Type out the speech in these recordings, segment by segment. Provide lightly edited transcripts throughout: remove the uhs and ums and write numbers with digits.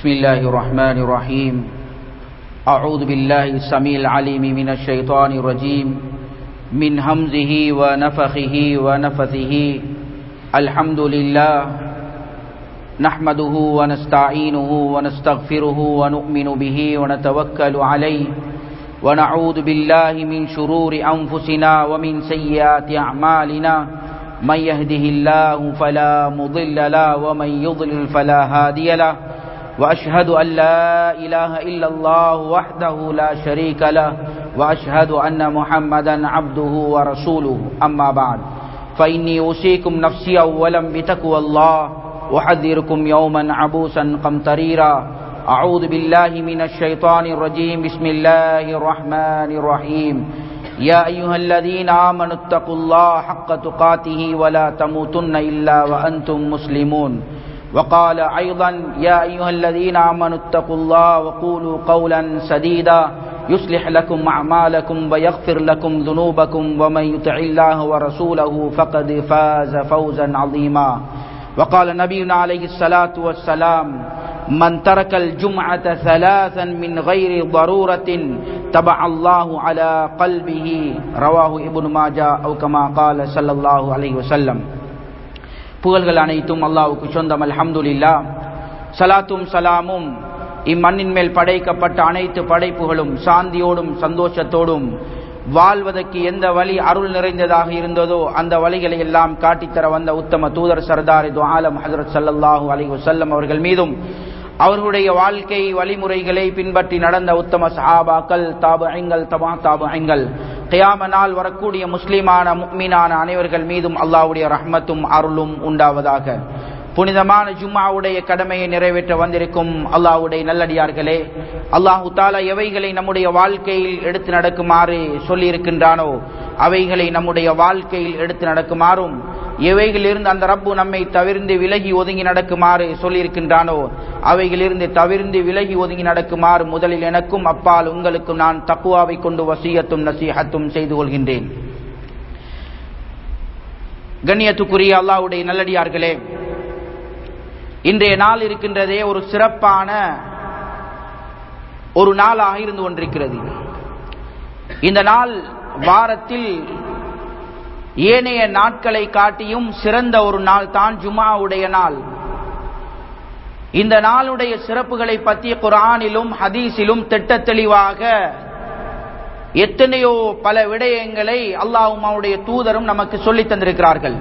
بسم الله الرحمن الرحيم. أعوذ بالله السميع العليم من الشيطان الرجيم من همزه ونفخه ونفثه. الحمد لله نحمده ونستعينه ونستغفره ونؤمن به ونتوكل عليه ونعوذ بالله من شرور أنفسنا ومن سيئات أعمالنا. من يهده الله فلا مضل له ومن يضلل فلا هادي له. وأشهد أن لا إله إلا الله وحده لا شريك له وأشهد أن محمدا عبده ورسوله. أما بعد فإني أوصيكم نفسي أولا بتقوى الله وأحذركم يوما عبوسا قمطريرا. أعوذ بالله من الشيطان الرجيم. بسم الله الرحمن الرحيم. يا أيها الذين آمنوا اتقوا الله حق تقاته ولا تموتن إلا وأنتم مسلمون. وقال أيضا يا أيها الذين آمنوا اتقوا الله وقولوا قولا سديدا يصلح لكم أعمالكم ويغفر لكم ذنوبكم ومن يطع الله ورسوله فقد فاز فوزا عظيما. وقال نبينا عليه الصلاة والسلام من ترك الجمعة ثلاثا من غير ضرورة تبع الله على قلبه. رواه ابن ماجه أو كما قال صلى الله عليه وسلم. புகழ்கள் அனைத்தும் அல்லாஹ்வுக்கு சொந்தம். அல்ஹம்துலில்லாஹ். ஸலாத்தும் ஸலாமும் இம்மண்ணின் மேல் படைக்கப்பட்ட அனைத்து படைப்புகளும் சாந்தியோடும் சந்தோஷத்தோடும் வாழ்வதற்கு எந்த வழி அருள் நிறைந்ததாக இருந்ததோ அந்த வழிகளை எல்லாம் காட்டித்தர வந்த உத்தம தூதர் சர்தார் து ஆலம் ஹஜ்ரத் ஸல்லல்லாஹு அலைஹி வஸல்லம் அவர்கள் மீதும் அவர்களுடைய வாழ்க்கை வழிமுறைகளை பின்பற்றி நடந்த உத்தம சஹாபாக்கள், தாபிஈன்கள், தபா தாபிஈன்கள், கியாம நாள் வரக்கூடிய முஸ்லிமான முஃமினான அனைவர்கள் மீதும் அல்லாஹ்வுடைய ரஹ்மத்தும் அருளும் உண்டாவதாக. புனிதமான ஜும்ஆவுடைய கடமையை நிறைவேற்ற வந்திருக்கும் அல்லாஹ்வுடைய நல்லடியார்களே, அல்லாஹு தஆலா எவைகளை நம்முடைய வாழ்க்கையில் எடுத்து நடக்குமாறு சொல்லி இருக்கின்றானோ அவைகளை நம்முடைய வாழ்க்கையில் எடுத்து நடக்குமாறும், எவைகளிலிருந்து அந்த ரப்பு நம்மை தவிர்ந்து விலகி ஒதுங்கி நடக்குமாறு சொல்லியிருக்கின்றானோ அவைகளிலிருந்து தவிர்ந்து விலகி ஒதுங்கி நடக்குமாறு முதலில் எனக்கும் அப்பால் உங்களுக்கும் நான் தக்வாவை கொண்டு வசியத்தும் நசீஹத்தும் செய்து கொள்கின்றேன். கண்ணியத்துக்குரிய அல்லாஹ்வுடைய நல்லடியார்களே, இன்றைய நாள் இருக்கின்றதே ஒரு சிறப்பான ஒரு நாளாக இருந்து கொண்டிருக்கிறது. இந்த நாள் வாரத்தில் ஏனைய நாட்களை காட்டியும் சிறந்த ஒரு நாள் தான் ஜும்ஆவுடைய நாள். இந்த நாளுடைய சிறப்புகளை பற்றி குர்ஆனிலும் ஹதீஸிலும் திட்ட தெளிவாக எத்தனையோ பல விடயங்களை அல்லாஹ்வும் அவருடைய தூதரும் நமக்கு சொல்லித் தந்திருக்கிறார்கள்.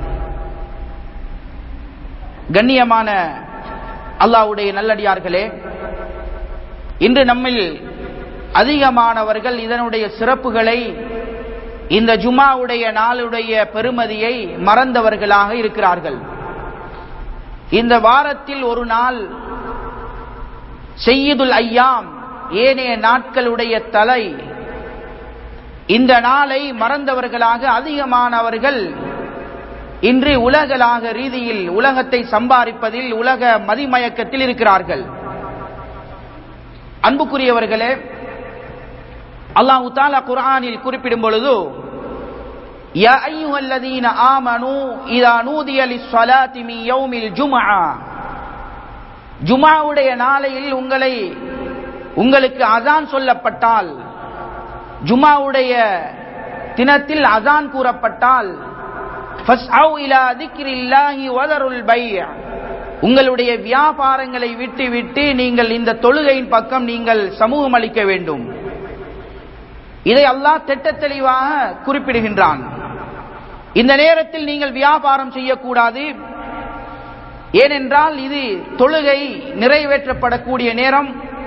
கண்ணியமான அல்லாஹ்வுடைய நல்லடியார்களே, இன்று நம்மில் அதிகமானவர்கள் இதனுடைய சிறப்புகளை, இந்த ஜும்ஆவுடைய நாளுடைய பெருமதியை மறந்தவர்களாக இருக்கிறார்கள். இந்த வாரத்தில் ஒரு நாள் சய்யிதுல் ஐயாம், ஏனைய நாட்களுடைய தலை, இந்த நாளை மறந்தவர்களாக அதிகமானவர்கள் இன்று உலகளாக ரீதியில் உலகத்தை சம்பாதிப்பதில் உலக மதிமயக்கத்தில் இருக்கிறார்கள். அன்புக்குரியவர்களே, அல்லாஹ் தஆலா குர்ஆனில் குறிப்பிடும் பொழுது யா அய்யுஹல்லதீன ஆமனூ இதா நூதிய லிஸ்ஸலாத்தி மின் யௌமில் ஜும்ஆ, ஜும்ஆவுடைய நாளையில் உங்களுக்கு அஸான் சொல்லப்பட்டால், ஜும்ஆவுடைய தினத்தில் அஸான் கூறப்பட்டால் ஃபஸ்அவ் இலா திக்ரில்லாஹி வதருல் பை', உங்களுடைய வியாபாரங்களை விட்டு நீங்கள் இந்த தொழுகையின் பக்கம் நீங்கள் சமூகம் அளிக்க வேண்டும். இதை அல்லாஹ் திட்ட தெளிவாக குறிப்பிடுகின்றான். இந்த நேரத்தில் நீங்கள் வியாபாரம் செய்யக்கூடாது. ஏனென்றால் இது தொழுகை நிறைவேற்றப்படக்கூடிய நேரம்.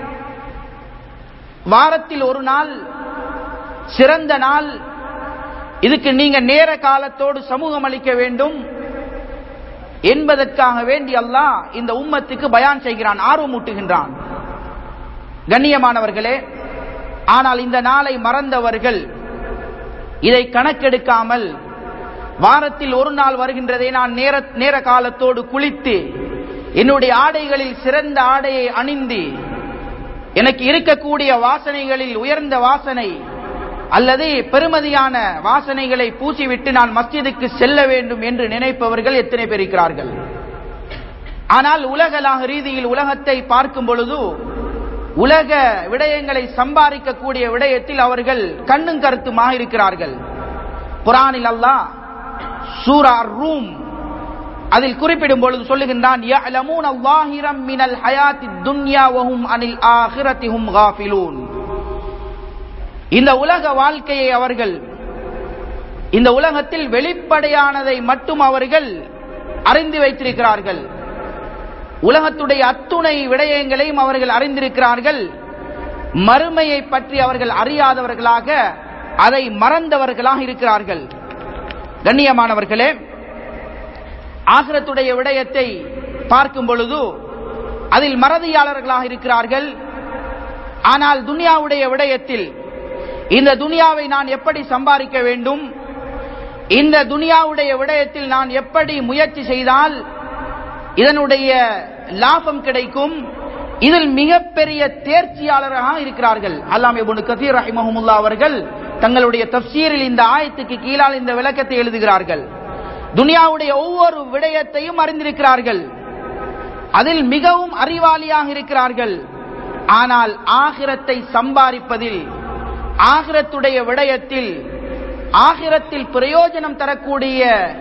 வாரத்தில் ஒரு நாள் சிறந்த நாள், இதுக்கு நீங்க நேர காலத்தோடு சமூகம் அளிக்க வேண்டும் என்பதற்காக வேண்டி அல்லாஹ் இந்த உம்மத்துக்கு பயான் செய்கிறான், ஆர்வமூட்டுகின்றான். கண்ணியமானவர்களே, ஆனால் இந்த நாளை மறந்தவர்கள் இதை கணக்கெடுக்காமல் வாரத்தில் ஒரு நாள் வருகின்றதை நான் நேர காலத்தோடு குளித்து என்னுடைய ஆடைகளில் சிறந்த ஆடையை அணிந்து எனக்கு இருக்கக்கூடிய வாசனைகளில் உயர்ந்த வாசனை அல்லது பெருமதியான வாசனைகளை பூசிவிட்டு நான் மஸ்ஜிதுக்கு செல்ல வேண்டும் என்று நினைப்பவர்கள் எத்தனை பேர் இருக்கிறார்கள்? ஆனால் உலகளாக ரீதியில் உலகத்தை பார்க்கும் பொழுது உலக விடயங்களை சம்பாதிக்கக்கூடிய விடயத்தில் அவர்கள் கண்ணும் கருத்துமாக இருக்கிறார்கள். குர்ஆனில் அல்லாஹ் சூரா ரூம் அதில் குறிப்பிடும் பொழுது சொல்லுகின்றான், யஅலமூன ஸாஹிரம் மினல் ஹயாத்தித் துன்யா வஹும் அனில் ஆகிரத்தி ஹும் காஃபிலூன். இந்த உலக வாழ்க்கையை அவர்கள், இந்த உலகத்தில் வெளிப்படையானதை மட்டும் அவர்கள் அறிந்து வைத்திருக்கிறார்கள். உலகத்துடைய அத்துணை விடயங்களையும் அவர்கள் அறிந்திருக்கிறார்கள். மறுமையை பற்றி அவர்கள் அறியாதவர்களாக, அதை மறந்தவர்களாக இருக்கிறார்கள். கண்ணியமானவர்களே, ஆகிரத்துடைய விடயத்தை பார்க்கும் பொழுது அதில் மறதியாளர்களாக இருக்கிறார்கள். ஆனால் துனியாவுடைய விடயத்தில், இந்த துனியாவை நான் எப்படி சம்பாதிக்க வேண்டும், இந்த துனியாவுடைய விடயத்தில் நான் எப்படி முயற்சி செய்தால் இதனுடைய லாபம் கிடைக்கும், இதில் மிகப்பெரிய தேர்ச்சியாளராக இருக்கிறார்கள். அல்லாமா இப்னு கஸீர் ரஹிமஹுல்லாஹ் அவர்கள் தங்களுடைய தஃப்சீரில் இந்த ஆயத்துக்கு கீழால் இந்த விளக்கத்தை எழுதுகிறார்கள். துனியாவுடைய ஒவ்வொரு விடயத்தையும் அறிந்திருக்கிறார்கள், அதில் மிகவும் அறிவாளியாக இருக்கிறார்கள். ஆனால் ஆகிரத்தை சம்பாதிப்பதில், ஆகிரத்துடைய விடயத்தில், ஆகிரத்தில் பிரயோஜனம் தரக்கூடிய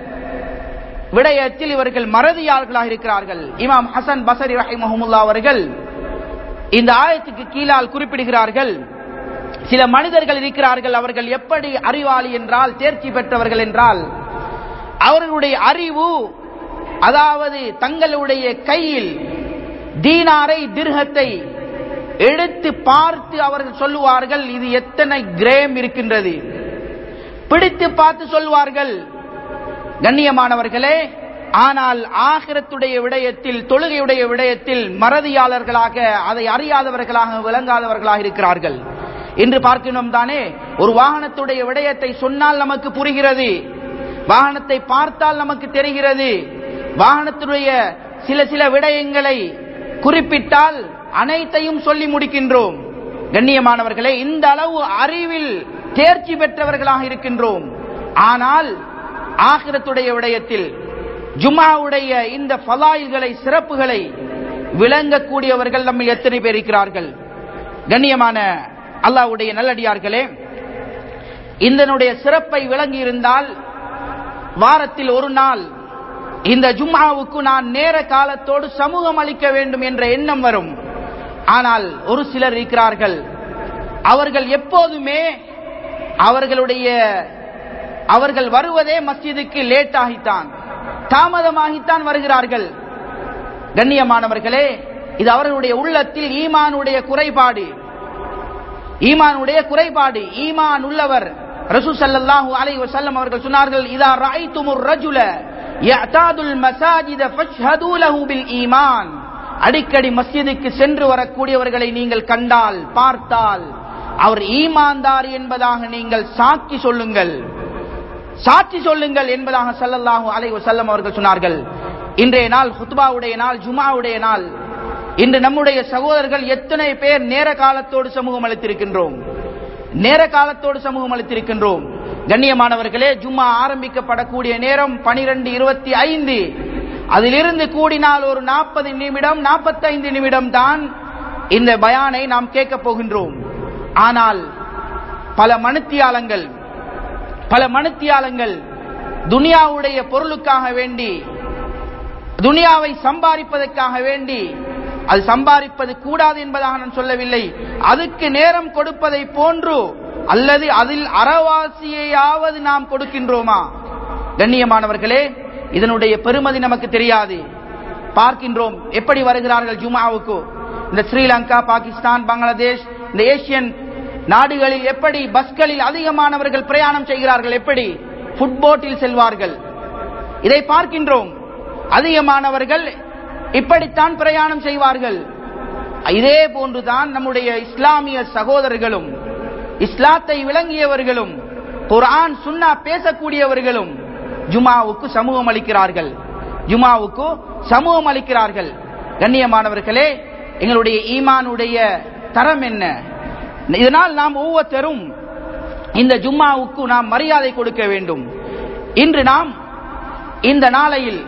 விடயத்தில் இவர்கள் மறதியாளர்களாக இருக்கிறார்கள். இமாம் ஹசன் பஸரி ரஹிமஹுல்லாஹ் அவர்கள் இந்த ஆயத்துக்கு கீழால் குறிப்பிடுகிறார்கள், சில மனிதர்கள் இருக்கிறார்கள், அவர்கள் எப்படி அறிவாளி என்றால், தேர்ச்சி பெற்றவர்கள் என்றால், அவர்களுடைய அறிவு, அதாவது தங்களுடைய கையில் தீனாரை திர்ஹத்தை எடுத்து பார்த்து அவர்கள் சொல்லுவார்கள், இது எத்தனை கிராம் இருக்கின்றது, பிடித்து பார்த்து சொல்வார்கள். கண்ணியமானவர்களே, ஆனால் ஆகிரத்துடைய விடயத்தில், தொழுகையுடைய விடயத்தில் மறதியாளர்களாக, அதை அறியாதவர்களாக, விளங்காதவர்களாக இருக்கிறார்கள். இன்று பார்க்கணும் தானே, ஒரு வாகனத்துடைய விடயத்தை சொன்னால் நமக்கு புரிகிறது, வாகனத்தை பார்த்தால் நமக்கு தெரிகிறது, வாகனத்துடைய சில விடயங்களை குறிப்பிட்டால் அனைத்தையும் சொல்லி முடிக்கின்றோம். கண்ணியமானவர்களே, இந்த அளவு அறிவில் தேர்ச்சி பெற்றவர்களாக இருக்கின்றோம். ஆனால் ஆகிரத்துடைய விடயத்தில், ஜும்ஆவுடைய இந்த ஃபலாயில்களை, சிறப்புகளை விளங்கக்கூடியவர்கள் நம்ம எத்தனை பேர் இருக்கிறார்கள்? கண்ணியமான அல்லாஹ்வுடைய நல்லடியார்களே, இதனுடைய சிறப்பை விளங்கி இருந்தால் வாரத்தில் ஒரு நாள் இந்த ஜும்ஆவுக்கு நான் நேர காலத்தோடு சமூகம் அளிக்க வேண்டும் என்ற எண்ணம் வரும். ஆனால் ஒரு சிலர் இருக்கிறார்கள், அவர்கள் எப்போதுமே அவர்கள் வருவதே மஸ்ஜிதுக்கு லேட் ஆகித்தான், தாமதமாகித்தான் வருகிறார்கள். கண்ணியமானவர்களே, இது அவர்களுடைய உள்ளத்தில் ஈமானுடைய குறைபாடு, ஈமானுடைய குறைபாடு. ஈமான் உள்ளவர் ரசூல் ஸல்லல்லாஹு அலைஹி வஸல்லம் அவர்கள் சொன்னார்கள், இதா ரஅய்துமுர் ரஜுல யஅதாதுல் மசாஜித ஃபஷ்ஹது லஹு பில் ஈமான். அடிக்கடி மஸ்ஜிதுக்கு சென்று வரக்கூடியவர்களை நீங்கள் கண்டால், பார்த்தால், அவர் ஈமான்தார் என்பதாக நீங்கள் சாட்சி சொல்லுங்கள், சாட்சி சொல்லுங்கள் என்பதாக ஸல்லல்லாஹு அலைஹி வஸல்லம் அவர்கள் சொன்னார்கள். இன்றைய நாள் ஹுத்பாவுடைய நாள், ஜும்ஆவுடைய நாள். இன்று நம்முடைய சகோதரர்கள் எத்தனை பேர் நேர காலத்தோடு சமூகம் அளித்திருக்கின்றோம், நேர காலத்தோடு சமூகம் அளித்திருக்கின்றோம். கண்ணியமானவர்களே, ஜும்ஆ ஆரம்பிக்கப்படக்கூடிய நேரம் 12:25. அதிலிருந்து கூடினால் ஒரு 40 நிமிடம், 45 நிமிடம் தான் இந்த பயானை நாம் கேட்க போகின்றோம். ஆனால் பல மணித்தியாலங்கள் துனியாவுடைய பொருளுக்காக வேண்டி, துனியாவை சம்பாதிப்பதற்காக வேண்டி, அது சம்பாதிப்பது கூடாது என்பதாக நான் சொல்லவில்லை, அதுக்கு நேரம் கொடுப்பதை போன்று அல்லது அதில் அறவாசியையாவது நாம் கொடுக்கின்றோமா? கண்ணியமானவர்களே, இதனுடைய பெருமதி நமக்கு தெரியாது. பார்க்கின்றோம் எப்படி வருகிறார்கள் ஜும்ஆவுக்கு. இந்த ஸ்ரீலங்கா, பாகிஸ்தான், பங்களாதேஷ், இந்த ஏசியன் நாடுகளில் எப்படி பஸ்களில் அதிகமானவர்கள் பிரயாணம் செய்கிறார்கள், எப்படி ஃபுட்போட்டில் செல்வார்கள், இதை பார்க்கின்றோம். அதிகமானவர்கள் இப்படித்தான் பிரயாணம் செய்வார்கள். இதே போன்றுதான் நம்முடைய இஸ்லாமிய சகோதரர்களும், இஸ்லாத்தை விளங்கியவர்களும், குர்ஆன் சுன்னா பேசக்கூடியவர்களும் ஜும்ஆவுக்கு சமூகம் அளிக்கிறார்கள், ஜும்ஆவுக்கு சமூகம் அளிக்கிறார்கள். கண்ணியமானவர்களே, எங்களுடைய ஈமானுடைய தரம் என்ன? இதனால் நாம் ஒவ்வொருத்தரும் இந்த ஜும்ஆவுக்கு நாம் மரியாதை கொடுக்க வேண்டும். இன்று நாம் இந்த நாளையில்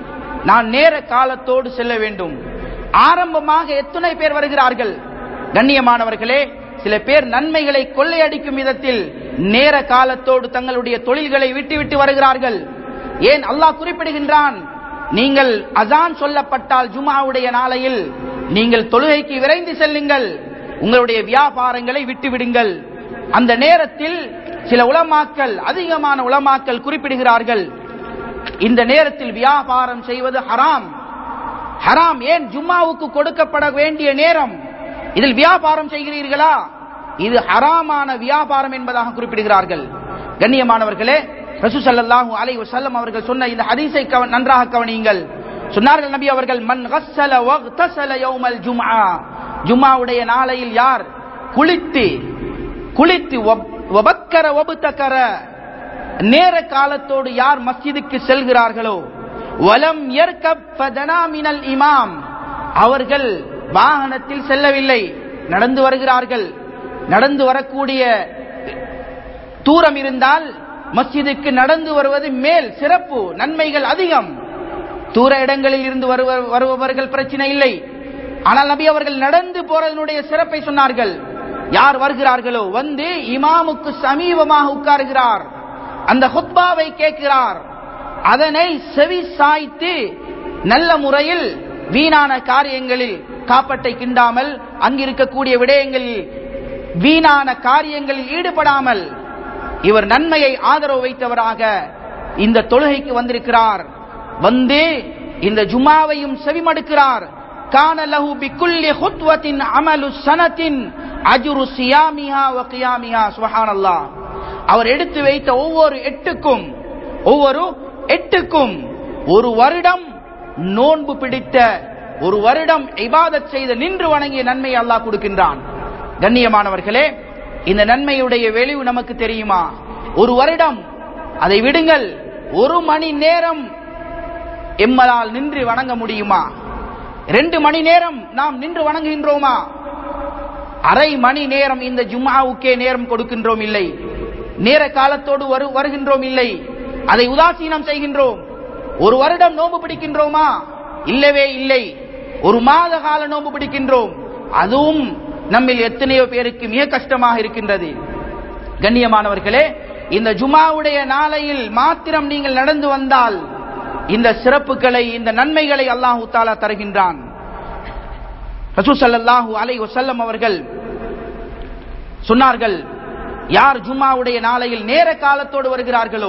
நான் நேர காலத்தோடு செல்ல வேண்டும். ஆரம்பமாக எத்தனை பேர் வருகிறார்கள்? கண்ணியமானவர்களே, சில பேர் நன்மைகளை கொள்ளையடிக்கும் விதத்தில் நேர காலத்தோடு தங்களுடைய தொழில்களை விட்டுவிட்டு வருகிறார்கள். ஏன் அல்லாஹ் குறிப்பிடுகின்றான், நீங்கள் அசான் சொல்லப்பட்டால் ஜும்ஆவுடைய நாளையில் நீங்கள் தொழுகைக்கு விரைந்து செல்லுங்கள், உங்களுடைய வியாபாரங்களை விட்டுவிடுங்கள். அந்த நேரத்தில் சில உலமாக்கள், அதிகமான உலமாக்கள் குறிப்பிடுகிறார்கள், இந்த நேரத்தில் வியாபாரம் செய்வது ஹராம். ஹராம். ஏன்? ஜும்ஆவுக்கு கொடுக்கப்பட வேண்டிய நேரம், இதில் வியாபாரம் செய்கிறீர்களா? இது ஹராமான வியாபாரம் என்பதாக குறிப்பிடுகிறார்கள். கண்ணியமானவர்களே, ரசூல் ஸல்லல்லாஹு அலைஹி வஸல்லம் அவர்கள் சொன்ன இந்த ஹதீஸை நன்றாக கவனியுங்கள். சொன்னார்கள் நபி அவர்கள், மன் கஸ்ஸல வக்தஸல யௌமல் ஜும்ஆ, ஜும்ஆவுடைய நாளையில் யார் குளித்து வபக்கர வபுதகர, நேர காலத்தோடு யார் மஸ்ஜிதுக்கு செல்கிறார்களோ, வலம் யர்கப் ஃபதனா மினல் இமாம், அவர்கள் வாகனத்தில் செல்லவில்லை, நடந்து வருகிறார்கள். நடந்து வரக்கூடிய தூரம் இருந்தால் மஸ்ஜிதுக்கு நடந்து வருவது மேல் சிறப்பு, நன்மைகள் அதிகம். தூர இடங்களில் இருந்து வருபவர்கள் பிரச்சனை இல்லை. ஆனால் நபி அவர்கள் நடந்து போறதனுடைய சிறப்பை சொன்னார்கள். யார் வருகிறார்களோ வந்து இமாமுக்கு சமீபமாக உட்காருகிறார், அந்த ஹுத்பாவை கேட்கிறார், அதனை செவி சாய்த்து நல்ல முறையில் வீணான காரியங்களில் காப்பட்டை கிண்டாமல், அங்கிருக்கக்கூடிய விடயங்களில் வீணான காரியங்களில் ஈடுபடாமல் இவர் நன்மையை ஆதரவு வைத்தவராக இந்த தொழுகைக்கு வந்திருக்கிறார். வந்து இந்த ஜும்ஆவையும் செவிமடுக்கிறார். கான லஹு பிகுல்லி ஹுத்வத்தின் அமலு ஸனத்தின் அஜ்ரு ஸியாமிஹா வ கியாமிஹா. சுப்ஹானல்லாஹ். அவர் எடுத்து வைத்த ஒவ்வொரு எட்டுக்கும் ஒரு வருடம் நோன்பு பிடித்த, ஒரு வருடம் இபாதத் செய்த, நின்று வணங்கிய நன்மையை அல்லாஹ் கொடுக்கின்றான். கண்ணியமானவர்களே, இந்த நன்மையுடைய வெளிவு நமக்கு தெரியுமா? ஒரு வருடம், அதை விடுங்கள், ஒரு மணி நேரம் எம்மலால் நின்று வணங்க முடியுமா? 2 மணி நேரம் நாம் நின்று வணங்குகின்றோமா? அரை மணி நேரம் இந்த ஜும்ஆவுக்கே நேரம் கொடுக்கின்றோம் இல்லை, நேர காலத்தோடு வருகின்றோம் இல்லை, அதை உதாசீனம் செய்கின்றோம். ஒரு வருடம் நோன்பு பிடிக்கின்றோமா? இல்லவே இல்லை. ஒரு மாத கால நோன்பு பிடிக்கின்றோம், அதுவும் நம்மில் எத்தனையோ பேருக்கு மிக கஷ்டமாக இருக்கின்றது. கண்ணியமானவர்களே, இந்த ஜும்ஆவுடைய நாளையில் மாத்திரம் நீங்கள் நடந்து வந்தால் இந்த சிறப்புகளை, இந்த நன்மைகளை அல்லாஹ் தஆலா தருகின்றான். ரசூல் ஸல்லல்லாஹு அலைஹி வஸல்லம் அவர்கள் சொன்னார்கள், யார் ஜும்ஆவுடைய நாளையில் நேர காலத்தோடு வருகிறார்களோ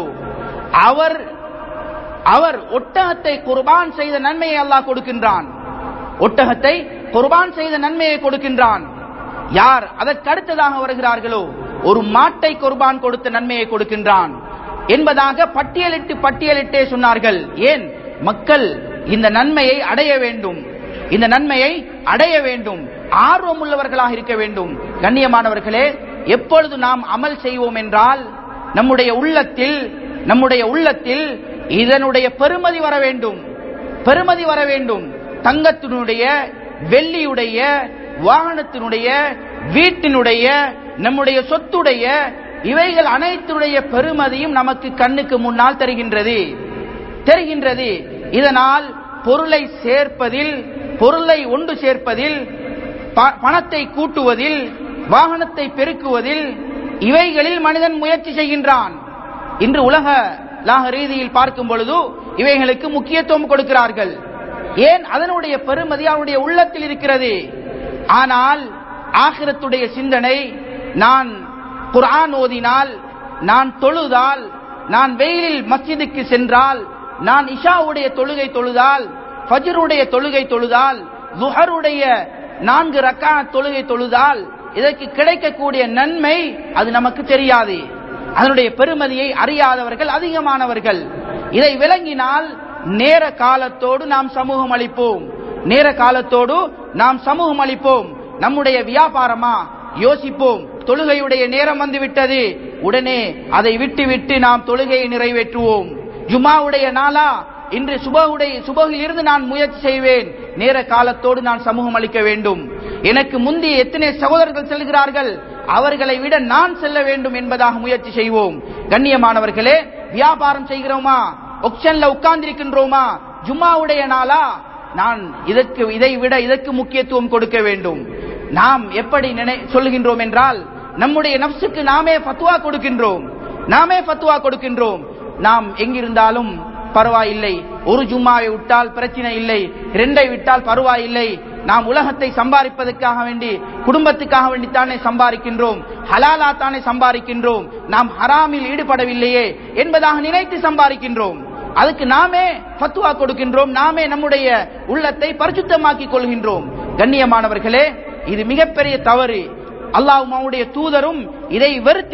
அவர் ஒட்டகத்தை குர்பான் செய்த நன்மையை அல்லாஹ் கொடுக்கின்றான். ஒட்டகத்தை குர்பான் செய்த நன்மையை கொடுக்கின்றான். யார் அதற்கு அடுத்ததாக வருகிறார்களோ ஒரு மாட்டை குர்பான் கொடுத்த நன்மையை கொடுக்கின்றான் என்பதாக பட்டியலிட்டே சொன்னார்கள். ஏன்? மக்கள் இந்த நன்மையை அடைய வேண்டும், இந்த நன்மையை அடைய வேண்டும், ஆர்வம் உள்ளவர்களாக இருக்க வேண்டும். கண்ணியமானவர்களே, எப்பொழுது நாம் அமல் செய்வோம் என்றால் நம்முடைய உள்ளத்தில் இதனுடைய பெருமதி வர வேண்டும். தங்கத்தினுடைய, வெள்ளியுடைய, வாகனத்தினுடைய, வீட்டினுடைய, நம்முடைய சொத்துடைய, இவைகள் அனைத்துடைய பெருமதியும் நமக்கு கண்ணுக்கு முன்னால் தெரிகின்றது. இதனால் பொருளை சேர்ப்பதில், பொருளை ஒன்று சேர்ப்பதில், பணத்தை கூட்டுவதில், வாகனத்தை பெருக்குவதில், இவைகளில் மனிதன் முயற்சி செய்கின்றான். இன்று உலக ரீதியில் பார்க்கும் பொழுது இவைகளுக்கு முக்கியத்துவம் கொடுக்கிறார்கள். ஏன்? அதனுடைய பெருமதி அவருடைய உள்ளத்தில் இருக்கிறது. ஆனால் ஆகிரத்துடைய சிந்தனை, நான் குர்ஆன் ஓதினால், நான் தொழுதால், நான் வெயிலில் மஸ்ஜிதுக்கு சென்றால், நான் இஷாவுடைய தொழுகை தொழுதால், ஃபஜ்ருடைய தொழுகை தொழுதால், ஸுஹருடைய 4 ரக்காத் தொழுகை தொழுதால் இதற்கு கிடைக்கக்கூடிய நன்மை அது நமக்கு தெரியாது. அதனுடைய பெருமதியை அறியாதவர்கள் அதிகமானவர்கள். இதை விளங்கினால் நேர காலத்தோடு நாம் சமூகம் அளிப்போம். நம்முடைய வியாபாரமா யோசிப்போம். தொழுகையுடைய நேரம் வந்துவிட்டது, உடனே அதை விட்டு நாம் தொழுகையை நிறைவேற்றுவோம். ஜும்ஆவுடைய நாளா, இன்று சுபஹில் இருந்து நான் முயற்சி செய்வேன், நேர காலத்தோடு நான் சமூகம் அளிக்க வேண்டும். எனக்கு முந்தைய எத்தனை சகோதரர்கள் செல்கிறார்கள், அவர்களை விட நான் செல்ல வேண்டும் என்பதாக முயற்சி செய்வோம். கண்ணியமானவர்களே, வியாபாரம் செய்கிறோமா? ஆக்ஷன்ல உட்கார்ந்திருக்கின்றோமா? ஜும்மாவுடைய நாளா, நான் இதை விட இதற்கு முக்கியத்துவம் கொடுக்க வேண்டும். நாம் எப்படி சொல்லுகின்றோம் என்றால், நம்முடைய நப்சுக்கு நாமே ஃபத்வா கொடுக்கின்றோம். நாம் எங்கிருந்தாலும் பரவாயில்லை, ஒரு ஜும்மாவை விட்டால் பிரச்சனை இல்லை, 2 விட்டால் பரவாயில்லை, நாம் உலகத்தை சம்பாதிப்பதற்காக வேண்டி, குடும்பத்துக்காக வேண்டி தானே சம்பாதிக்கின்றோம், ஹலாலா தானே சம்பாதிக்கின்றோம், நாம் ஹராமில் ஈடுபடவில்லையே என்பதாக நினைத்து சம்பாதிக்கின்றோம். அதுக்கு நாமே ஃபத்வா கொடுக்கின்றோம், நாமே நம்முடைய உள்ளத்தை பரிசுத்தமாக்கிக் கொள்கின்றோம். கண்ணியமானவர்களே, இது மிகப்பெரிய தவறு. அல்லாஹ்வும் அவருடைய தூதரும் இதை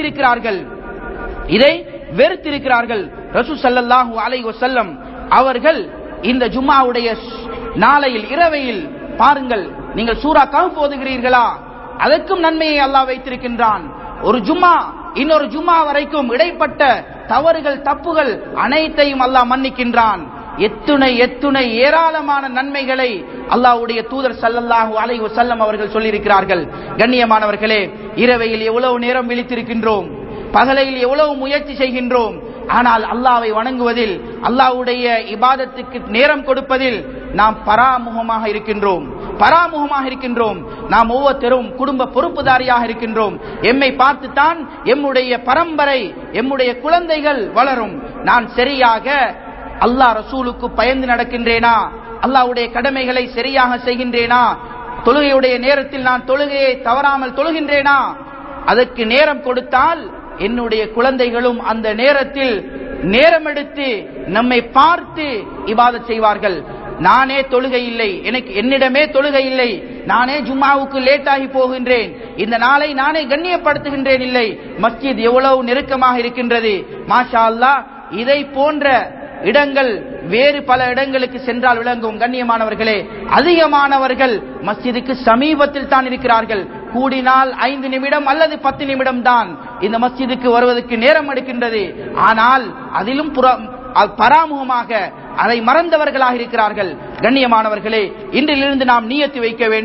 வெறுத்திருக்கிறார்கள். ரசூல் ஸல்லல்லாஹு அலைஹி வஸல்லம் அவர்கள் இந்த ஜும்ஆவுடைய நாளையில் இரவையில் பாருங்கள், நீங்கள் சூரா கஹ்ஃப் ஓதுகிறீர்களா, அதற்கும் நன்மையை அல்லாஹ் வைத்திருக்கின்றான். ஒரு ஜும்ஆ இன்னொரு ஜும்ஆ வரைக்கும் இடைப்பட்ட தவறுகள் தப்புகள் அனைத்தையும் அல்லாஹ் மன்னிக்கின்றான். எத்துணை ஏராளமான நன்மைகளை அல்லாஹ்வுடைய தூதர் ஸல்லல்லாஹு அலைஹி வஸல்லம் அவர்கள் சொல்லியிருக்கிறார்கள். கண்ணியமானவர்களே, இரவையில் எவ்வளவு நேரம் விழித்திருக்கின்றோம், பகலையில் எவ்வளவு முயற்சி செய்கின்றோம், ஆனால் அல்லாஹ்வை வணங்குவதில், அல்லாஹ்வுடைய இபாதத்துக்கு நேரம் கொடுப்பதில் நாம் பராமுகமாக இருக்கின்றோம். நாம் ஒவ்வொருத்தரும் குடும்ப பொறுப்புதாரியாக இருக்கின்றோம். எம்மை பார்த்துத்தான் எம்முடைய பரம்பரை, எம்முடைய குழந்தைகள் வளரும். நான் சரியாக அல்லாஹ் ரசூலுக்கு பயந்து நடக்கின்றேனா, அல்லாஹ்வுடைய கடமைகளை சரியாக செய்கின்றேனா, தொழுகையுடைய நேரத்தில் நான் தொழுகையை தவறாமல் தொழுகின்றேனா, அதற்கு நேரம் கொடுத்தால் என்னுடைய குழந்தைகளும் அந்த நேரத்தில் நேரம் எடுத்து நம்மை பார்த்து இபாதத் செய்வார்கள். நானே தொழுகை இல்லை, என்னிடமே தொழுகை இல்லை, நானே ஜும்மாவுக்கு லேட்டாகி போகின்றேன், இந்த நாளை நானே கண்ணியப்படுத்துகின்றேன், இல்லை மஸ்ஜித் எவ்வளவு நெருக்கமாக இருக்கின்றது, மாஷா அல்லாஹ். இதை போன்ற இடங்கள் வேறு பல இடங்களுக்கு சென்றால் விளங்கும். கண்ணியமானவர்களே, அதிகமானவர்கள் மஸ்ஜிதுக்கு சமீபத்தில் தான் இருக்கிறார்கள். கூடினால் 5 நிமிடம் அல்லது 10 நிமிடம் தான் இந்த மஸ்ஜிதுக்கு வருவதற்கு நேரம் எடுக்கின்றது. ஆனால் அதிலும் பராமுகமாக அதை மறந்தவர்களாக இருக்கிறார்கள். கண்ணியமானவர்களே, இன்றிலிருந்து நாம் நியத்து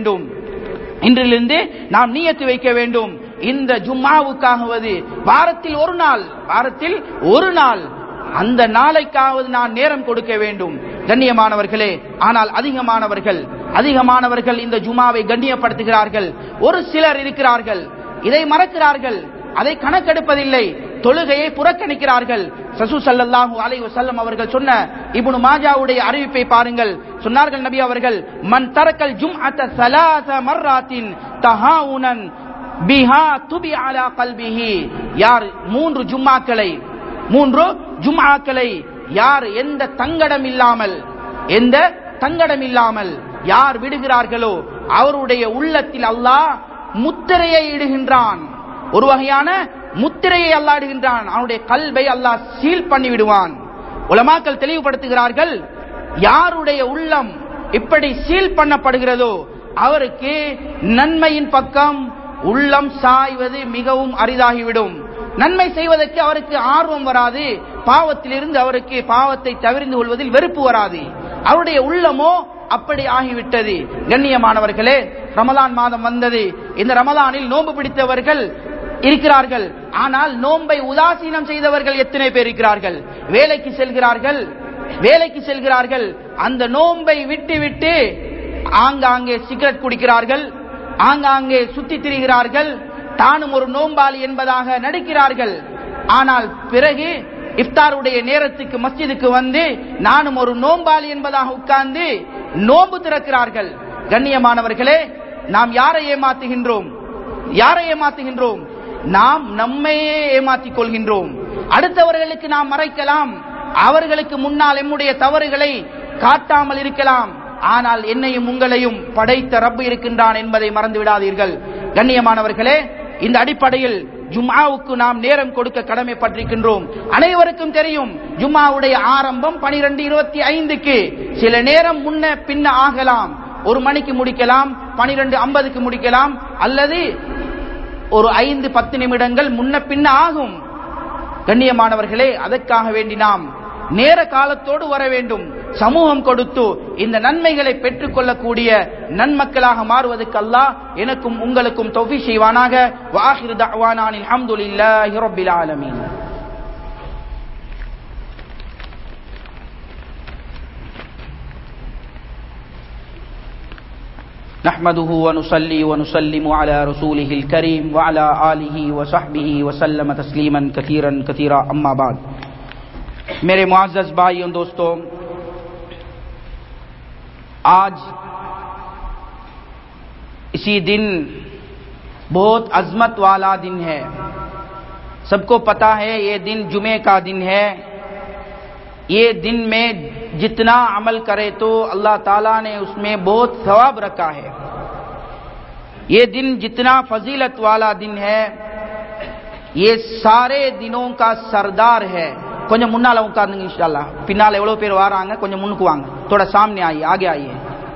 வைக்க வேண்டும். இந்த ஜும்மாவுக்காகவது வாரத்தில் ஒரு நாள் அந்த நாளைக்காவது நான் நேரம் கொடுக்க வேண்டும். கண்ணியமானவர்களே, ஆனால் அதிகமானவர்கள் இந்த ஜும்மாவை கண்ணியப்படுத்துகிறார்கள். ஒரு சிலர் இருக்கிறார்கள், இதை மறக்கிறார்கள், அதை கணக்கெடுப்பதில்லை, தொழுகையை புறக்கணிக்கிறார்கள். ரசூல் ஸல்லல்லாஹு அலைஹி வஸல்லம் அவர்கள் சொன்ன இப்னு மாஜாவுடைய அறிவிப்பை பாருங்கள். சொன்னார்கள் நபி அவர்கள், மன் தரக்கல் ஜும்அத ஸலாஸ மர்ராத்தின் தஹாவுனன் பிஹா துபி அலா கல்பிஹி, யார் 3 ஜும்ஆக்களை யார் எந்த தங்கடம் இல்லாமல் யார் விடுகிறார்களோ அவருடைய உள்ளத்தில் அல்லாஹ் முத்திரையை இடுகின்றான். ஒரு வகையான முத்திரையை அல்லாஹ் இடுகின்றான். அவனுடைய கல்பை அல்லாஹ் சீல் பண்ணி விடுவான். உலமாக்கள் தெளிவுபடுத்துகிறார்கள், யாருடைய உள்ளம் இப்படி சீல் பண்ணப்படுகிறதோ அவருக்கு நன்மையின் பக்கம் உள்ளம் சாய்வது மிகவும் அரிதாகிவிடும். நன்மை செய்வதற்கு அவருக்கு ஆர்வம் வராது, பாவத்திலிருந்து அவருக்கு பாவத்தை தவிர்த்து கொள்வதில் வெறுப்பு வராது. அவருடைய உள்ளமோ அப்படி ஆகிவிட்டது. கண்ணியமானவர்களே, ரமலான் மாதம் வந்தது. இந்த ரமலானில் நோன்பு பிடித்தவர்கள் இருக்கிறார்கள், ஆனால் நோன்பை உதாசீனம் செய்தவர்கள் எத்தனை பேர் இருக்கிறார்கள்? வேலைக்கு செல்கிறார்கள், அந்த நோன்பை விட்டு ஆங்காங்கே சிகரெட் குடிக்கிறார்கள், ஆங்காங்கே சுத்தி திரிகிறார்கள், தானும் ஒரு நோம்பாளி என்பதாக நடிக்கிறார்கள். ஆனால் பிறகு இஃப்தாருடைய நேரத்துக்கு மஸ்ஜிதுக்கு வந்து நானும் ஒரு நோம்பாளி என்பதாக உட்கார்ந்து நோம்பு திறக்கிறார்கள். கண்ணியமானவர்களே, நாம் யாரை ஏமாத்துகின்றோம்? நாம் நம்மையே ஏமாற்றிக் கொள்கின்றோம். அடுத்தவர்களுக்கு நாம் மறைக்கலாம், அவர்களுக்கு முன்னால் நம்முடைய தவறுகளை காட்டாமல் இருக்கலாம், ஆனால் என்னையும் உங்களையும் படைத்த ரப்பு இருக்கின்றான் என்பதை மறந்து விடாதீர்கள். கண்ணியமானவர்களே, இந்த அடிப்படையில் ஜும்ஆவுக்கு நாம் நேரம் கொடுக்க கடமைப்பட்டிருக்கின்றோம். அனைவருக்கும் தெரியும், ஜும்ஆவுடைய ஆரம்பம் 12:25க்கு, சில நேரம் முன்ன பின்ன ஆகலாம். 1 மணிக்கு முடிக்கலாம், 12:50க்கு முடிக்கலாம், அல்லது ஒரு 5-10 நிமிடங்கள் முன்ன பின்ன ஆகும். கண்ணியமானவர்களே, அதற்காக வேண்டி நாம் நேர காலத்தோடு வர வேண்டும். சமூகம் கொடுத்து இந்த நன்மைகளை பெற்றுக் கொள்ளக்கூடிய நன்மக்களாக மாறுவதற்கு அல்லாஹ் எனக்கும் உங்களுக்கும் தௌஃபீக் செய்வானாக. வ ஆகிரு தஅவானா அல்ஹம்துலில்லாஹி ரப்பில் ஆலமீன். نحمده ونصلي ونسلم على رسوله الكريم وعلى آله وصحبه وسلم تسلیما كثيرا كثيرا اما بعد. میرے معزز بھائیوں دوستوں، آج اسی دن بہت عظمت والا دن ہے. سب کو پتا ہے یہ دن جمعے کا دن ہے. یہ دن میں جتنا عمل کرے تو اللہ تعالیٰ نے اس میں بہت ثواب رکھا ہے. یہ دن جتنا فضیلت والا دن ہے، یہ سارے دنوں کا سردار ہے. கொஞ்சம் முன்னால உட்கார்ந்துங்க இன்ஷாஅல்லாஹ். பின்னால எவ்வளவு பேர் வராங்க கொஞ்சம் முன்னுக்கு வாங்க. थोड़ा सामने आइए, आगे आइए.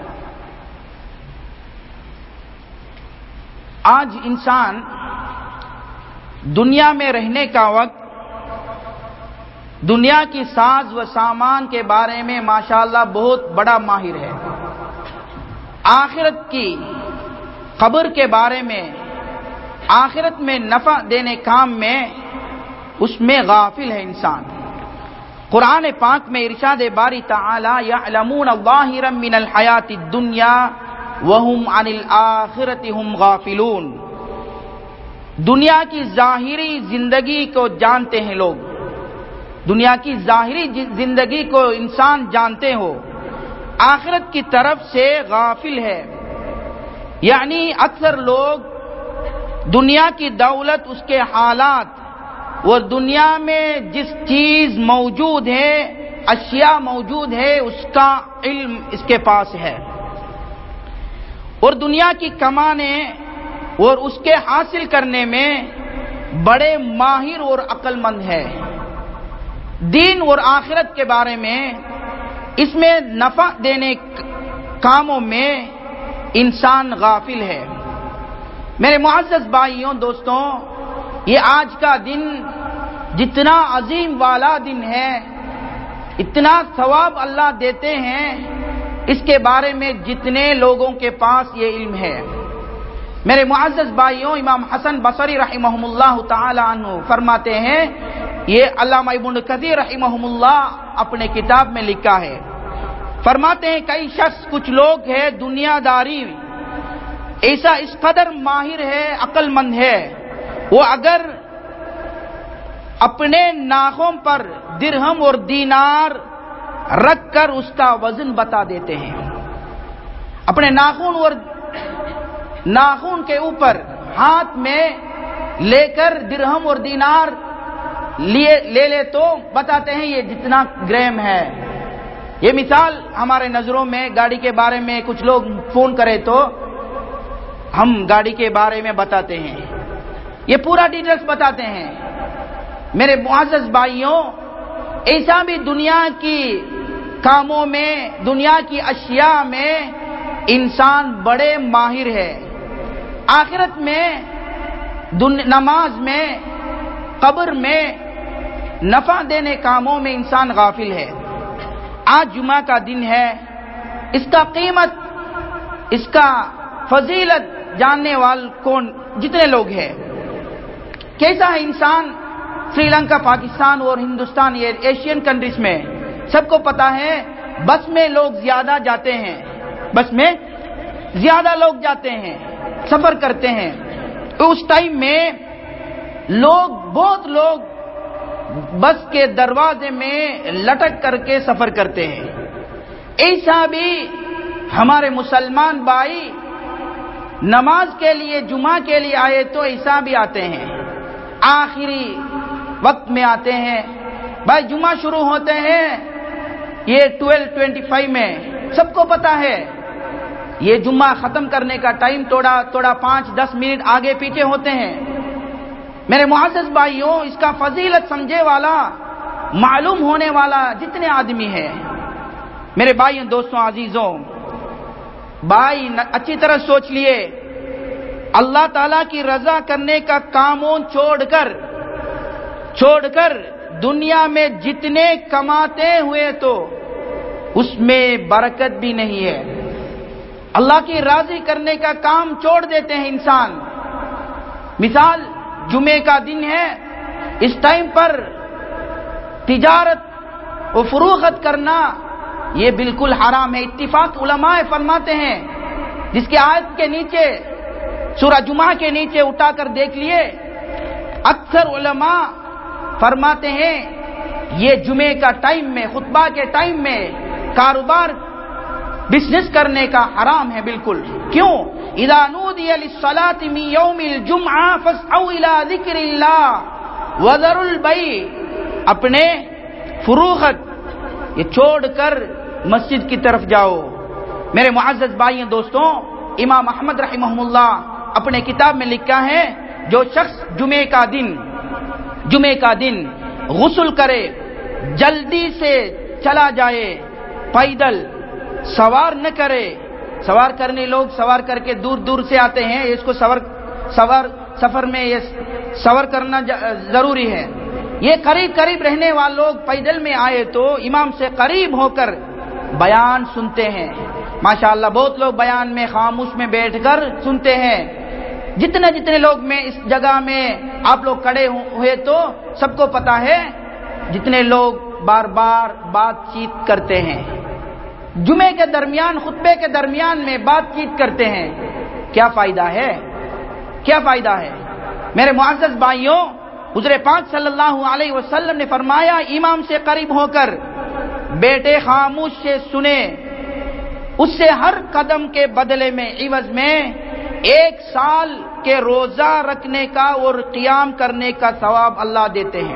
आज इंसान दुनिया में रहने का वक्त दुनिया की साज व सामान के बारे में माशाअल्लाह बहुत बड़ा माहिर है. आखिरत की कब्र के बारे में, आखिरत में नफा देने काम में, उसमें गाफिल है इंसान. कुरान पाक में इरशाद बारी ताला यअलमून ज़ाहिरन मिनल हयाति दुनिया वहुम अनिल आखिरति हुम गाफिलून. दुनिया की ज़ाहिरी जिंदगी को जानते हैं लोग, दुनिया की ज़ाहिरी जिंदगी को इंसान जानते हो, आखिरत की तरफ से गाफिल है. यानी अक्सर लोग दुनिया की दौलत, उसके हालात और दुनिया में जिस चीज मौजूद है, अशिया मौजूद है, उसका इल्म इसके पास है और दुनिया की कमाने और उसके हासिल करने में बड़े माहिर और अक्लमंद है. दीन और आखिरत के बारे में, इसमें नफा देने कामों में इंसान गाफिल है. मेरे मुअज़्ज़ज़ भाइयों दोस्तों, ये आज का दिन जितना अजीम वाला दिन है, इतना सवाब अल्लाह देते हैं, इसके बारे में जितने लोगों के पास ये इल्म है. मेरे मुअज़्ज़ज़ भाइयों, इमाम हसन बसरी रहमहुल्लाह ताला अन्हु फरमाते हैं, ये अल्लामा इब्न कसीर रहमहुल्लाह अपने किताब में लिखा है, फरमाते हैं कई शख्स, कुछ लोग हैं दुनियादारी ऐसा इस कदर माहिर है, अक्लमंद है, वो अगर अपने नाखों पर दिरहम और दीनार रख कर उसका वजन बता देते हैं. अपने नाखून के ऊपर हाथ में लेकर दिरहम और दीनार ले तो बताते हैं ये जितना ग्राम है. ये मिसाल हमारे नजरों में, गाड़ी के बारे में कुछ लोग फोन करे तो हम गाड़ी के बारे में बताते हैं, ये पूरा डिटेल्स बताते हैं. मेरे मुअज़्ज़ज़ भाइयों, ऐसा भी दुनिया की कामों में, दुनिया की अशिया में इंसान बड़े माहिर है. आखिरत में, नमाज में, कब्र में नफा देने कामों में इंसान गाफिल है. आज जुमा का दिन है, इसका कीमत, इसका फजीलत जानने वाले कौन, जितने लोग हैं. कैसा है इंसान, श्रीलंका, पाकिस्तान और हिंदुस्तान, ये एशियन कंट्रीज में सबको पता है बस में लोग ज्यादा जाते हैं, बस में ज्यादा लोग जाते हैं, सफर करते हैं. उस टाइम में बहुत लोग बस के दरवाजे में लटक करके सफर करते हैं. ऐसा भी हमारे मुसलमान भाई नमाज के लिए, जुमा के लिए आए तो ऐसा भी आते हैं, आखिरी वक्त में आते हैं. भाई जुमा शुरू होते हैं ये 12:25 में, सबको पता है ये जुम्मा खत्म करने का टाइम थोड़ा 5-10 मिनट आगे पीछे होते हैं. मेरे मुअज़्ज़ज़ भाइयों, इसका फजीलत समझे वाला, मालूम होने वाला जितने आदमी है, मेरे भाइयों दोस्तों अजीजों, भाई अच्छी तरह सोच लिए, अल्लाह ताला की रजा करने का कामों छोड़कर दुनिया में जितने कमाते हुए तो उसमें बरकत भी नहीं है. अल्लाह की राजी करने का काम छोड़ देते हैं इंसान. मिसाल जुमे का दिन है, इस टाइम पर तिजारत और फरोख्त करना ये बिल्कुल हराम है. इत्तिफाक उलमा फरमाते हैं جس کی آیت کے نیچے سورہ جمعہ کے نیچے اٹھا کر دیکھ لیے، اکثر علماء فرماتے ہیں یہ جمعے کا ٹائم میں، خطبہ کے ٹائم میں کاروبار بزنس کرنے کا حرام ہے بالکل۔ کیوں؟ اذا نودی للصلاة من یوم الجمعہ فاسعوا الى ذکر اللہ وذروا البیع، اپنے فروخت یہ چھوڑ کر مسجد کی طرف جاؤ۔ میرے معزز بھائیوں دوستوں، امام احمد رحمہ اللہ اپنے کتاب میں لکھا ہے، جو شخص جمعے کا دن غسل کرے، جلدی سے چلا جائے، پیدل سوار نہ کرے۔ سوار کرنے لوگ سوار کر کے دور دور سے آتے ہیں، اس کو سفر میں یہ سوار کرنا ضروری ہے۔ یہ قریب قریب رہنے والے لوگ پیدل میں آئے تو امام سے قریب ہو کر بیان سنتے ہیں۔ ماشاءاللہ بہت لوگ بیان میں خاموش میں بیٹھ کر سنتے ہیں۔ جتنے لوگ میں اس جگہ میں آپ لوگ کھڑے ہوئے تو سب کو پتا ہے، جتنے لوگ بار بار بات چیت کرتے ہیں، جمعے کے درمیان خطبے کے درمیان میں بات چیت کرتے ہیں، کیا فائدہ ہے؟ کیا فائدہ ہے؟ میرے معزز بھائیوں، حضور پاک صلی اللہ علیہ وسلم نے فرمایا، امام سے قریب ہو کر بیٹے خاموش سے سنے، اس سے ہر قدم کے بدلے میں عوض میں 1 سال کے روزہ رکھنے کا اور قیام کرنے کا ثواب اللہ دیتے ہیں۔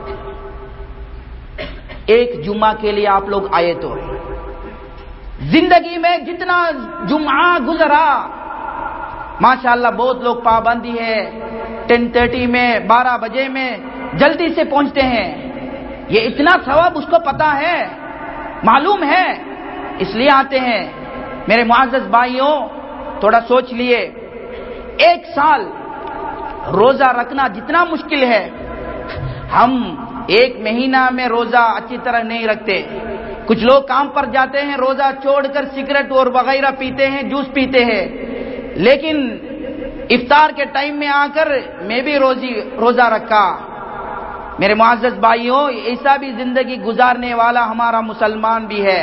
ایک جمعہ کے لیے آپ لوگ آئے تو زندگی میں جتنا جمعہ گزرا، ماشاءاللہ بہت لوگ پابندی ہے، 10:30 میں 12 بجے میں جلدی سے پہنچتے ہیں۔ یہ اتنا ثواب اس کو پتا ہے، معلوم ہے، اس لیے آتے ہیں۔ میرے معزز بھائیوں، تھوڑا سوچ لیے، 1 سال روزہ رکھنا جتنا مشکل ہے، ہم 1 مہینہ میں روزہ اچھی طرح نہیں رکھتے۔ کچھ لوگ کام پر جاتے ہیں، روزہ چھوڑ کر سگریٹ اور وغیرہ پیتے ہیں، جوس پیتے ہیں، لیکن افطار کے ٹائم میں آ کر میں بھی روزہ رکھا۔ میرے معزز بھائیوں، ایسا بھی زندگی گزارنے والا ہمارا مسلمان بھی ہے،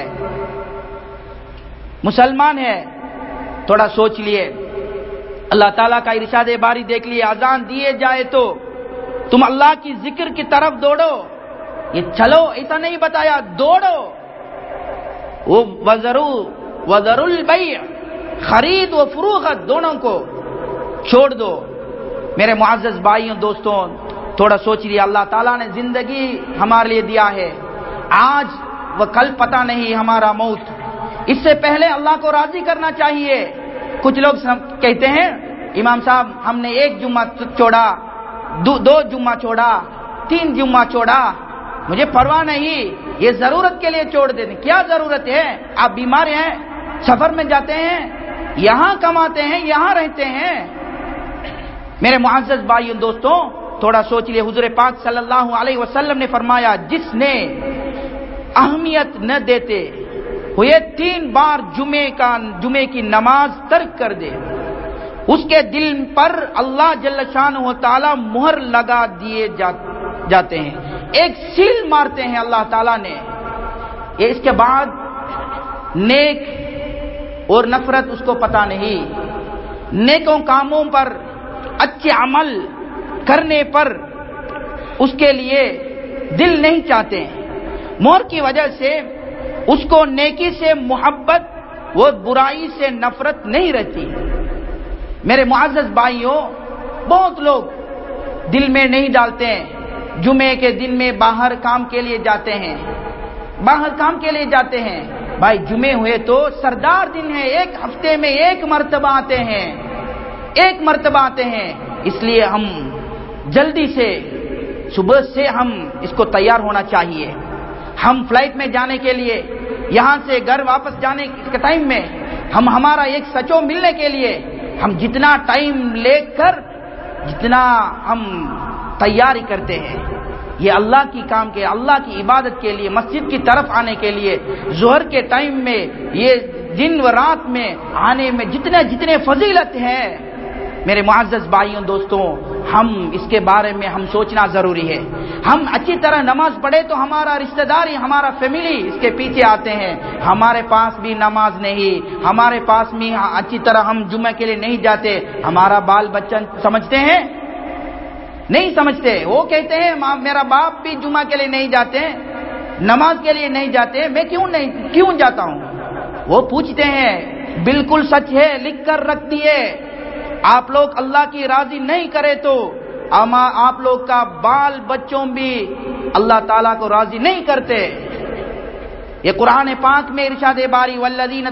مسلمان ہے۔ تھوڑا سوچ لیے، اللہ تعالیٰ کا ارشاد باری دیکھ لیے، اذان دیے جائے تو تم اللہ کی ذکر کی طرف دوڑو، یہ چلو ایسا نہیں بتایا، دوڑو۔ وہ وذروا البیع، خرید و فروخت دونوں کو چھوڑ دو۔ میرے معزز بھائیوں دوستوں، تھوڑا سوچ لیا، اللہ تعالیٰ نے زندگی ہمارے لیے دیا ہے، آج و کل پتہ نہیں ہمارا موت، اس سے پہلے اللہ کو راضی کرنا چاہیے۔ کچھ لوگ کہتے ہیں، امام صاحب ہم نے 1 جمعہ چھوڑا، 2 جمعہ چھوڑا، 3 جمعہ چھوڑا، مجھے پرواہ نہیں، یہ ضرورت کے لیے چھوڑ دیتے۔ کیا ضرورت ہے؟ آپ بیمار ہیں، سفر میں جاتے ہیں، یہاں کماتے ہیں، یہاں رہتے ہیں۔ میرے معزز بھائیوں دوستوں، تھوڑا سوچ لیے، حضور پاک صلی اللہ علیہ وسلم نے فرمایا، جس نے اہمیت نہ دیتے ہوئے 3 بار جمعے کی نماز ترک کر دے، اس کے دل پر اللہ جل شانہ و تعالی مہر لگا دیے جاتے ہیں، ایک سیل مارتے ہیں اللہ تعالیٰ نے۔ یہ اس کے بعد نیک اور نفرت اس کو پتہ نہیں، نیکوں کاموں پر اچھے عمل کرنے پر اس کے لیے دل نہیں چاہتے، مہر کی وجہ سے اس کو نیکی سے محبت و برائی سے نفرت نہیں رہتی۔ میرے معزز بھائیوں، بہت لوگ دل میں نہیں ڈالتے ہیں، جمعے کے دن میں باہر کام کے لیے جاتے ہیں، بھائی جمعے ہوئے تو سردار دن ہے، 1 ہفتے میں 1 مرتبہ آتے ہیں، اس لیے ہم جلدی سے صبح سے ہم اس کو تیار ہونا چاہیے۔ ہم فلائٹ میں جانے کے لیے، یہاں سے گھر واپس جانے کے ٹائم میں ہمارا ایک سچو ملنے کے لیے ہم جتنا ٹائم لے کر جتنا ہم تیاری کرتے ہیں، یہ اللہ کی کام کے، اللہ کی عبادت کے لیے، مسجد کی طرف آنے کے لیے، ظہر کے ٹائم میں، یہ دن و رات میں آنے میں جتنے فضیلت ہے، میرے معزز بھائیوں دوستوں، ہم اس کے بارے میں ہم سوچنا ضروری ہے۔ ہم اچھی طرح نماز پڑھے تو ہمارا رشتہ داری، ہمارا فیملی اس کے پیچھے آتے ہیں۔ ہمارے پاس بھی نماز نہیں، ہمارے پاس بھی اچھی طرح ہم جمعہ کے لیے نہیں جاتے، ہمارا بال بچہ سمجھتے ہیں؟ نہیں سمجھتے۔ وہ کہتے ہیں میرا باپ بھی جمعہ کے لیے نہیں جاتے، نماز کے لیے نہیں جاتے، میں کیوں جاتا ہوں؟ وہ پوچھتے ہیں، بالکل سچ ہے، لکھ کر رکھ دیے، آپ لوگ اللہ کی راضی نہیں کرے تو آپ لوگ کا بال بچوں بھی اللہ تعالیٰ کو راضی نہیں کرتے۔ یہ قرآن پاک میں ارشاد باری والذین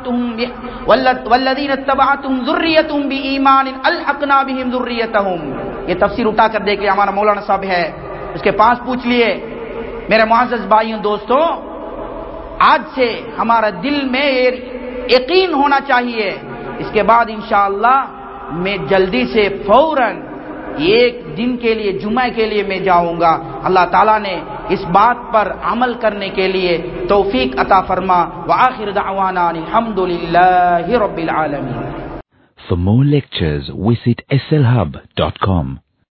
اتبعتهم ذریتهم بایمان الحقنا بهم ذریتهم، یہ تفسیر اٹھا کر دیکھ لیا، ہمارا مولانا صاحب ہے اس کے پاس پوچھ لیے۔ میرے معزز بھائیوں دوستوں، آج سے ہمارا دل میں یقین ہونا چاہیے، اس کے بعد انشاءاللہ میں جلدی سے فوراً ایک دن کے لیے جمعہ کے لیے میں جاؤں گا۔ اللہ تعالیٰ نے اس بات پر عمل کرنے کے لیے توفیق عطا فرما۔ وآخر دعوانا الحمدللہ رب العالمین۔ For more lectures, visit slhub.com.